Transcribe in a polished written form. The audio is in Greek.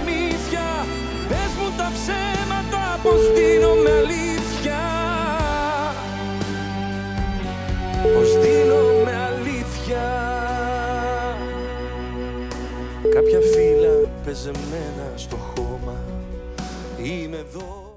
παραμύθια. Πες μου τα ψέματα, πως δίνομαι αλήθεια. Πως δίνομαι αλήθεια. Κάποια φύλλα πεζεμένα στο χώμα. Είμαι εδώ.